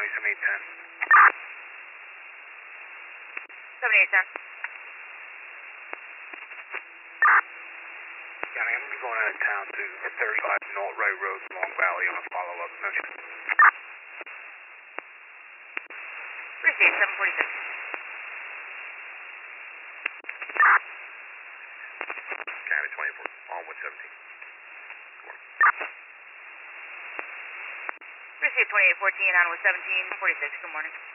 County 7810. 7810. County, I'm going to be going out of town to 35 North Ray Road, Long Valley on a follow-up mission. Received 746. County 24, on 117. Received 2814 on with 1746. Good morning.